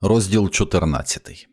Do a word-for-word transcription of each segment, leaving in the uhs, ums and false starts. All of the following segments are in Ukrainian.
Розділ чотирнадцятий.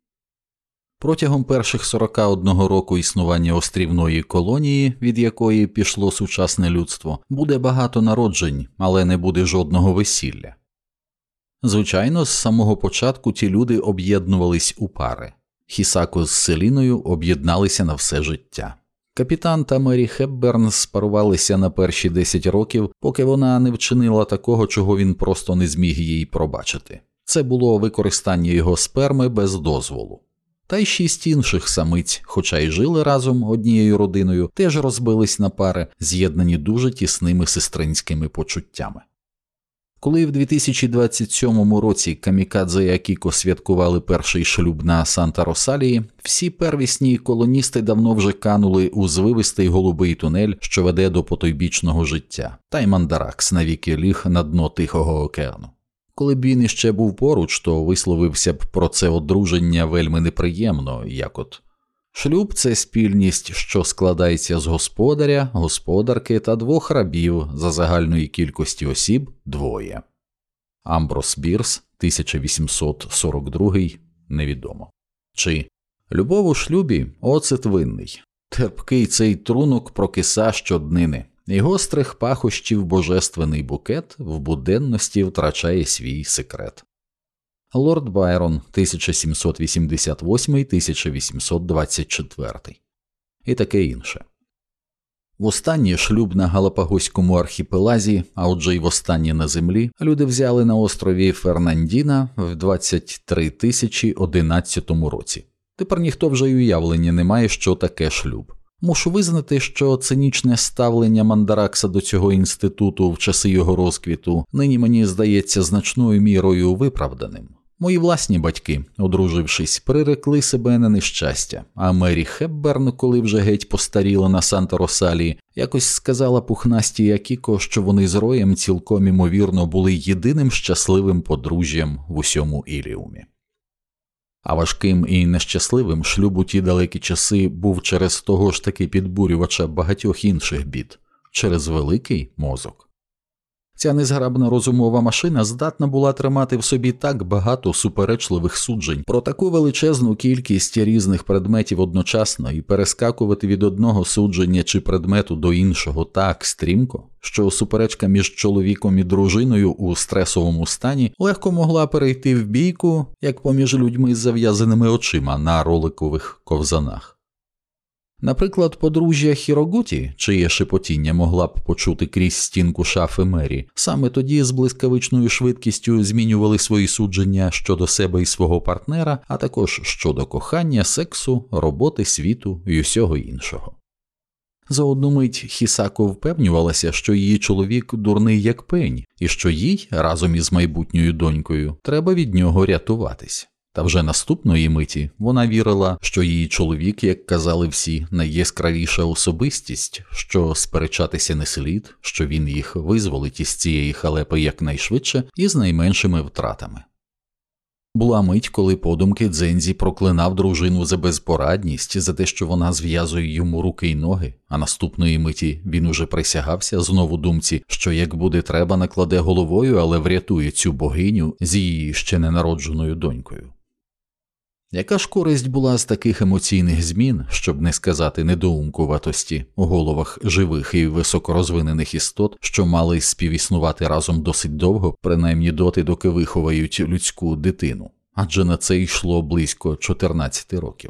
Протягом перших сорока одного року існування острівної колонії, від якої пішло сучасне людство, буде багато народжень, але не буде жодного весілля. Звичайно, з самого початку ті люди об'єднувались у пари. Хісако з Селіною об'єдналися на все життя. Капітан та Мері Хепберн спарувалися на перші десять років, поки вона не вчинила такого, чого він просто не зміг їй пробачити. Це було використання його сперми без дозволу. Та й шість інших самиць, хоча й жили разом однією родиною, теж розбились на пари, з'єднані дуже тісними сестринськими почуттями. Коли в дві тисячі двадцять сьомому році Камікадзе і Акіко святкували перший шлюб на Санта-Росалії, всі первісні колоністи давно вже канули у звивистий голубий тунель, що веде до потойбічного життя, та й Мандаракс навіки ліг на дно Тихого океану. Коли б він іще був поруч, то висловився б про це одруження вельми неприємно, як от шлюб – це спільність, що складається з господаря, господарки та двох рабів, за загальної кількості осіб – двоє. Амброс Бірс, тисяча вісімсот сорок другий, невідомо. Чи любов у шлюбі – оцет винний. Терпкий цей трунок прокиса щоднини. І гострих пахощів божественний букет в буденності втрачає свій секрет. Лорд Байрон, тисяча сімсот вісімдесят восьмий — тисяча вісімсот двадцять четвертий. І таке інше. Востаннє шлюб на Галапагоському архіпелазі, а отже й востаннє на землі, люди взяли на острові Фернандіна в двадцять три тисячі одинадцятому році. Тепер ніхто вже й уявлення не має, що таке шлюб. Мушу визнати, що цинічне ставлення Мандаракса до цього інституту в часи його розквіту нині мені здається значною мірою виправданим. Мої власні батьки, одружившись, прирекли себе на нещастя, а Мері Хепберн, коли вже геть постаріла на Санта-Росалії, якось сказала пухнастій Акіко, що вони з Роєм цілком імовірно були єдиним щасливим подружжям в усьому Іліумі. А важким і нещасливим шлюб у ті далекі часи був через того ж таки підбурювача багатьох інших бід – через великий мозок. Ця незграбна розумова машина здатна була тримати в собі так багато суперечливих суджень про таку величезну кількість різних предметів одночасно і перескакувати від одного судження чи предмету до іншого так стрімко, що суперечка між чоловіком і дружиною у стресовому стані легко могла перейти в бійку, як поміж людьми з зав'язаними очима на роликових ковзанах. Наприклад, подружжя Хірогуті, чиє шепотіння могла б почути крізь стінку шафи Мері, саме тоді з блискавичною швидкістю змінювали свої судження щодо себе і свого партнера, а також щодо кохання, сексу, роботи, світу і усього іншого. За одну мить Хісако впевнювалася, що її чоловік дурний як пень, і що їй, разом із майбутньою донькою, треба від нього рятуватись. Та вже наступної миті вона вірила, що її чоловік, як казали всі, найяскравіша особистість, що сперечатися не слід, що він їх визволить із цієї халепи якнайшвидше і з найменшими втратами. Була мить, коли подумки Дзензі проклинав дружину за безпорадність, за те, що вона зв'язує йому руки й ноги, а наступної миті він уже присягався знову думці, що як буде треба накладе головою, але врятує цю богиню з її ще ненародженою донькою. Яка ж користь була з таких емоційних змін, щоб не сказати недоумкуватості, у головах живих і високорозвинених істот, що мали співіснувати разом досить довго, принаймні доти, доки виховають людську дитину, адже на це йшло близько чотирнадцяти років.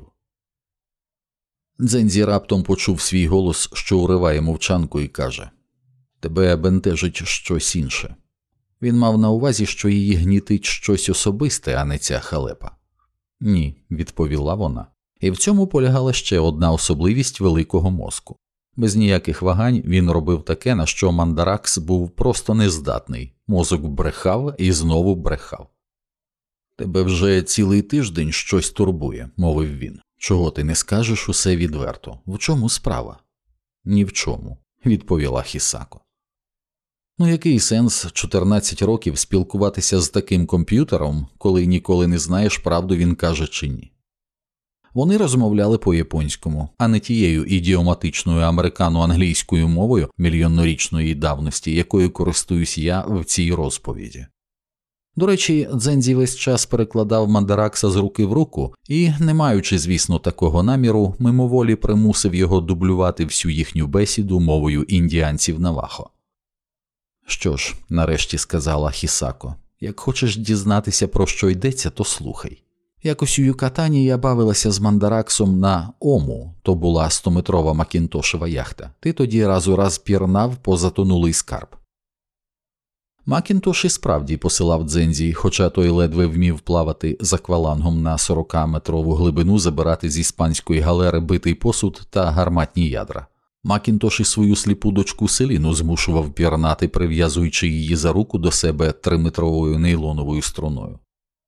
Дзензі раптом почув свій голос, що уриває мовчанку, і каже: «Тебе бентежить щось інше». Він мав на увазі, що її гнітить щось особисте, а не ця халепа. «Ні», – відповіла вона. І в цьому полягала ще одна особливість великого мозку. Без ніяких вагань він робив таке, на що Мандаракс був просто нездатний. Мозок брехав і знову брехав. «Тебе вже цілий тиждень щось турбує», – мовив він. «Чого ти не скажеш усе відверто? В чому справа?» «Ні в чому», – відповіла Хісако. Ну який сенс чотирнадцять років спілкуватися з таким комп'ютером, коли ніколи не знаєш, правду він каже чи ні? Вони розмовляли по-японському, а не тією ідіоматичною американо-англійською мовою мільйоннорічної давності, якою користуюсь я в цій розповіді. До речі, Дзензі весь час перекладав Мандаракса з руки в руку і, не маючи, звісно, такого наміру, мимоволі примусив його дублювати всю їхню бесіду мовою індіанців Навахо. «Що ж», – нарешті сказала Хісако, – «як хочеш дізнатися, про що йдеться, то слухай. Якось у Юкатані я бавилася з Мандараксом на Ому, то була стометрова макінтошева яхта. Ти тоді раз у раз пірнав по затонулий скарб». Макінтош і справді посилав Дзензі, хоча той ледве вмів плавати з аквалангом на сорокаметрову глибину, забирати з іспанської галери битий посуд та гарматні ядра. Макінтош і свою сліпу дочку Селіну змушував пірнати, прив'язуючи її за руку до себе триметровою нейлоновою струною.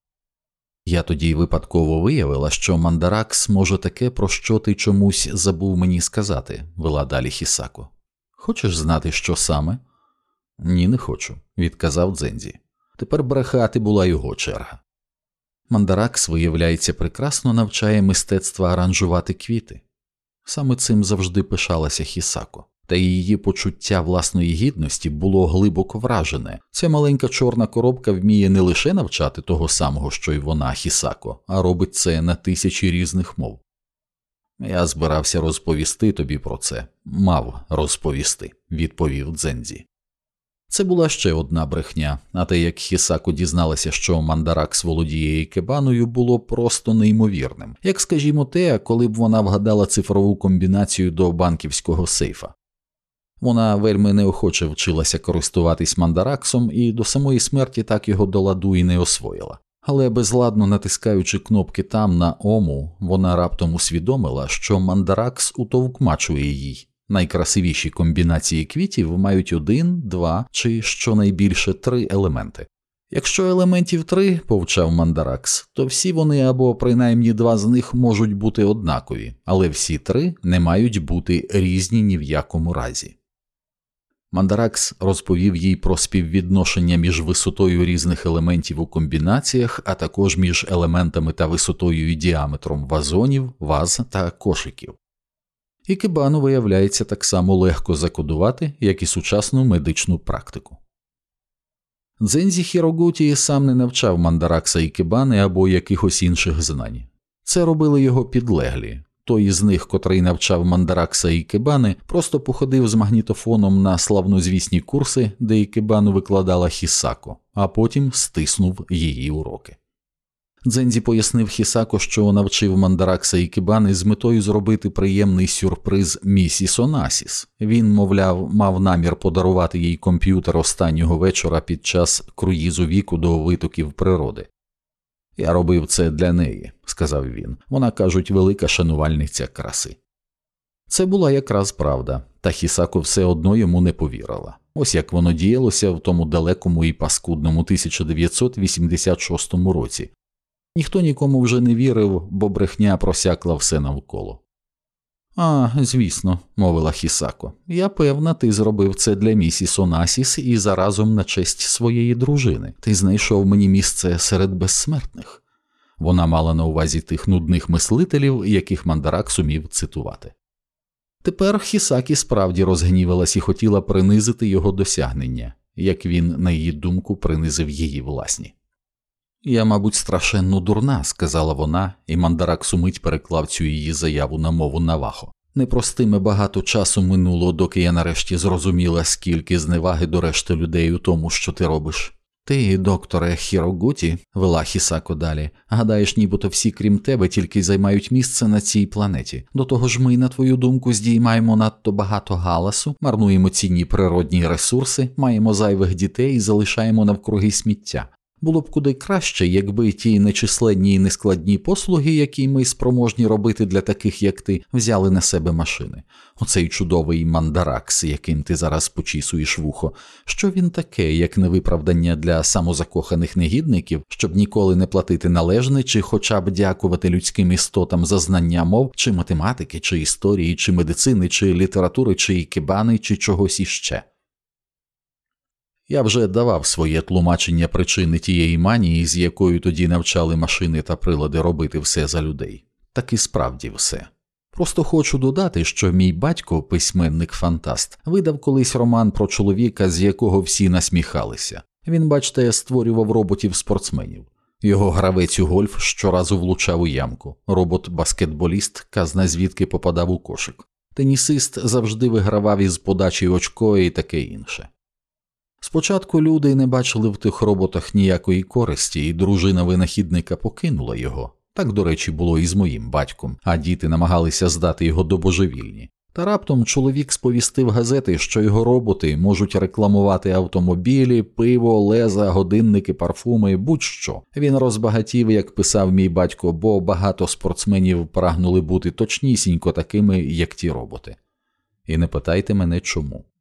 Я тоді випадково виявила, що Мандаракс може таке, про що ти чомусь забув мені сказати, вела далі Хісако. Хочеш знати, що саме? Ні, не хочу, відказав Дзензі. Тепер брехати була його черга. Мандаракс, виявляється, прекрасно навчає мистецтва аранжувати квіти. Саме цим завжди пишалася Хісако. Та її почуття власної гідності було глибоко вражене. Ця маленька чорна коробка вміє не лише навчати того самого, що й вона, Хісако, а робить це на тисячі різних мов. Я збирався розповісти тобі про це. Мав розповісти, відповів Дзензі. Це була ще одна брехня, а те, як Хісако дізналася, що Мандаракс володіє ікебаною, було просто неймовірним. Як, скажімо, те, коли б вона вгадала цифрову комбінацію до банківського сейфа. Вона вельми неохоче вчилася користуватись Мандараксом і до самої смерті так його до ладу і не освоїла. Але безладно натискаючи кнопки там на Ому, вона раптом усвідомила, що Мандаракс утовкмачує їй. Найкрасивіші комбінації квітів мають один, два чи щонайбільше три елементи. Якщо елементів три, повчав Мандаракс, то всі вони або принаймні два з них можуть бути однакові, але всі три не мають бути різні ні в якому разі. Мандаракс розповів їй про співвідношення між висотою різних елементів у комбінаціях, а також між елементами та висотою і діаметром вазонів, ваз та кошиків. Ікебану, виявляється, так само легко закодувати, як і сучасну медичну практику. Дзензі Хірогуті сам не навчав Мандаракса ікебани або якихось інших знань. Це робили його підлеглі. Той із них, котрий навчав Мандаракса ікебани, просто походив з магнітофоном на славнозвісні курси, де ікебану викладала Хісако, а потім стиснув її уроки. Дзензі пояснив Хісако, що навчив Мандаракса ікебани з метою зробити приємний сюрприз місіс Онасіс. Він, мовляв, мав намір подарувати їй комп'ютер останнього вечора під час круїзу віку до витоків природи. «Я робив це для неї», – сказав він. «Вона, кажуть, велика шанувальниця краси». Це була якраз правда, та Хісако все одно йому не повірила. Ось як воно діялося в тому далекому і паскудному тисяча дев'ятсот вісімдесят шостому році. Ніхто нікому вже не вірив, бо брехня просякла все навколо. «А, звісно», – мовила Хісако, – «я певна, ти зробив це для місіс Онасіс і заразом на честь своєї дружини. Ти знайшов мені місце серед безсмертних». Вона мала на увазі тих нудних мислителів, яких Мандаракс умів цитувати. Тепер Хісакі справді розгнівалась і хотіла принизити його досягнення, як він, на її думку, принизив її власні. «Я, мабуть, страшенно дурна», – сказала вона, і Мандаракс умить переклав цю її заяву на мову Навахо. «Непростиме багато часу минуло, доки я нарешті зрозуміла, скільки зневаги до решти людей у тому, що ти робиш. Ти, докторе Хірогуті», – вела Хісако далі, – «гадаєш, нібито всі, крім тебе, тільки займають місце на цій планеті. До того ж ми, на твою думку, здіймаємо надто багато галасу, марнуємо цінні природні ресурси, маємо зайвих дітей і залишаємо навкруги сміття. Було б куди краще, якби ті нечисленні і нескладні послуги, які ми спроможні робити для таких, як ти, взяли на себе машини. Оцей чудовий Мандаракс, яким ти зараз почісуєш вухо. Що він таке, як не виправдання для самозакоханих негідників, щоб ніколи не платити належне, чи хоча б дякувати людським істотам за знання мов, чи математики, чи історії, чи медицини, чи літератури, чи ікебани, чи чогось іще?» Я вже давав своє тлумачення причини тієї манії, з якою тоді навчали машини та прилади робити все за людей. Так і справді все. Просто хочу додати, що мій батько, письменник-фантаст, видав колись роман про чоловіка, з якого всі насміхалися. Він, бачте, створював роботів-спортсменів. Його гравець у гольф щоразу влучав у ямку. Робот-баскетболіст казна звідки попадав у кошик. Тенісист завжди вигравав із подачі очко і таке інше. Спочатку люди не бачили в тих роботах ніякої користі, і дружина винахідника покинула його. Так, до речі, було і з моїм батьком, а діти намагалися здати його до божевільні. Та раптом чоловік сповістив газети, що його роботи можуть рекламувати автомобілі, пиво, леза, годинники, парфуми, будь-що. Він розбагатів, як писав мій батько, бо багато спортсменів прагнули бути точнісінько такими, як ті роботи. І не питайте мене чому.